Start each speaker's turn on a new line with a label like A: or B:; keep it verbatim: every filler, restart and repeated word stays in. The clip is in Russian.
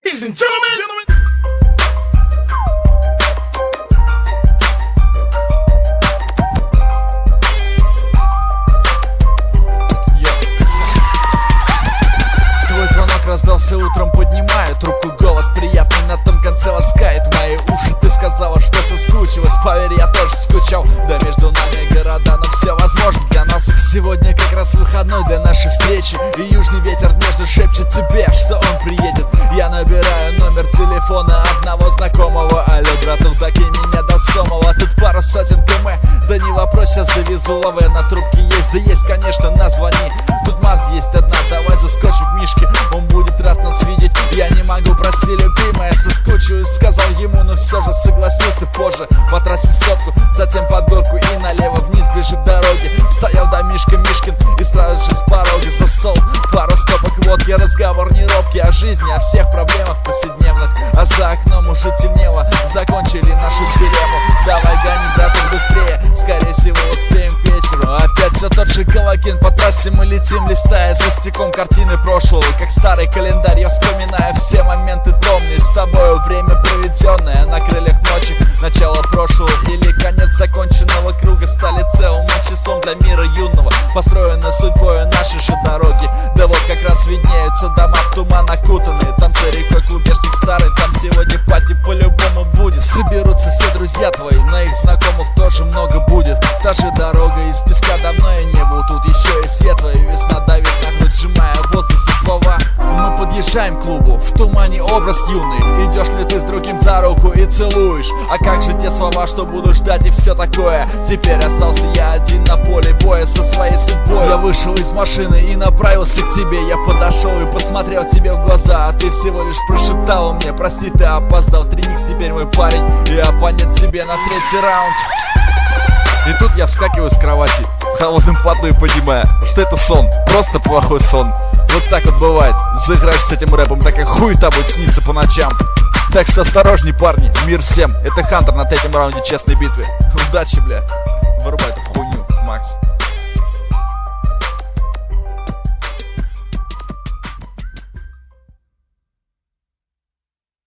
A: Ladies and gentlemen, gentlemen.
B: Твой звонок раздался утром, поднимаю трубку, голос приятный на том конце ласкает мои уши. Ты сказала, что соскучилась, поверь, я тоже скучал. Да между нами города, но все возможно для нас. Сегодня как раз выходной для нашей встречи, и южный ветер нежно шепчет тебе, что он приедет. Я набираю номер телефона одного знакомого. Алло, братух, докинь меня до Сомова. Тут пару сотен км, да не вопрос, сейчас завезу. Лавэ на трубке есть, да есть, конечно, назвони. Тут маз есть одна, давай заскочим к Мишке, он будет рад нас видеть. Я не могу, прости, любимая, соскучилась, сказал ему, но все же согласился позже. По трассе сотку, затем под горку и налево вниз ближе к дороге. Стоял домишка Мишкин и сразу же с порога за стол пару стопок водки. Разговор не робкий о жизни, о всех проблемах повседневных. А за окном уже темнело, закончили нашу дилемму. Давай гони, браток, быстрее, скорее всего успеем к вечеру. Опять все тот же Галакин, по трассе мы летим, листая за стеклом картины прошлого. Как старый календарь я вспоминаю все моменты томные. С тобою время проведенное на крыльях ночи, начало прошлого или конец законченного круга стали целым числом для мира юного, построены судьбою нашей же дороги. Да вот как раз виднеются дома в туман окутанные. Там за рекой клубешник старый, там сегодня пати по-любому будет. Соберутся все друзья твои, на их знакомых тоже много будет. Та же дорога из песка, давно я не был тут, еще и светлая весна давит на грудь, сжимая в воздухе слова. Мы подъезжаем к клубу, в тумане образ юный. Идешь ли ты с другим за руку и целуешь? А как же те слова, что буду ждать и все такое? Теперь остался я один на поле боя со своей судьбой. Я вышел из машины и направился к тебе. Я подошел и посмотрел тебе в глаза, а ты всего лишь прошептала мне: прости, ты опоздал, Триникс теперь мой парень, и оппонент тебе на третий раунд. И тут я вскакиваю с кровати, холодным поту и понимаю, что это сон, просто плохой сон. Вот так вот бывает, заиграешь с этим рэпом, так как хуета будет сниться по ночам. Так что осторожней, парни, мир всем. Это Хантер на третьем раунде честной битвы. Удачи, бля. Вырубай это.